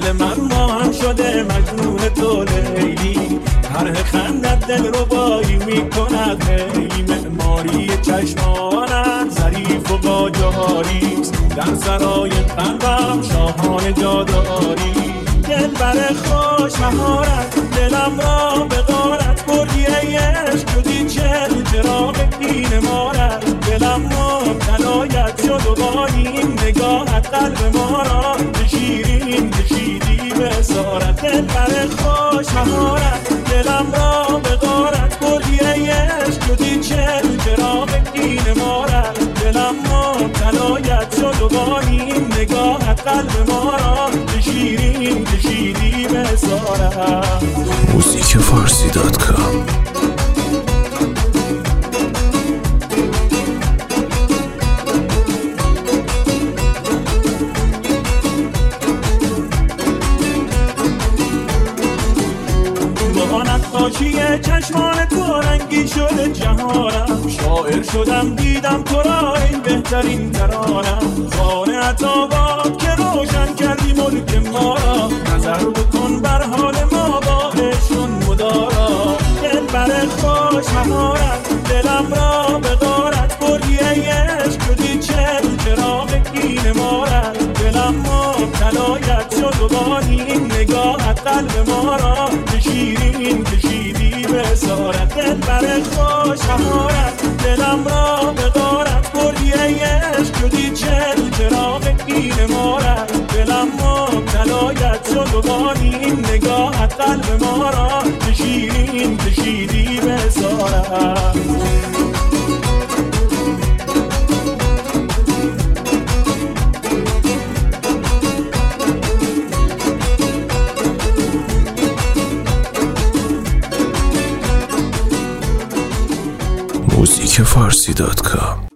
دل من ماهم شده مجنون تو لیلی، طرح خندت دل ربایی میکند خیلی، معماری چشمانت ظریف و با جاریست، در سرای قلبم شاهان جاداری. دل بر خوش مهارت دلم را به غارت بردی ای عشق، شدی چل چراغ دین مارت، دلم مبتلایت شد و با این نگاهت قلب ما را به شیرین کشیدی به اسارت. دل بر خوش مهارت دلم را به غارت بردی ای عشق، شدی چل چراغ دین مارت، دلم مبتلایت شد و با این نگاهت قلب ما را به شیرین کشیدی به اسارت. موزیکفارسی.com نقاشی چشمان تو رنگی شده جهانم، شاعر شدم دیدم تو را این بهترین ترانم، خانه عطاباد که روشن کردی ملک ما را، نظر بکن بر حال ما با عشق مدارا. دل بر خوش مهارت دلم را به غارت بردی ای عشق، شدی چل چراغ کین مارت، دلم مبتلایت شد و با این نگاهت قلب ما را به شیرین کشیدی به اسارت. دل بر خوش مهارت دلم را به غارت بردی ای عشق، شدی چل چراغ کین مارت، دلم مبتلایت شد و با این نگاهت قلب ما را به شیرین کشیدی به اسارت. موزیکفارسی.com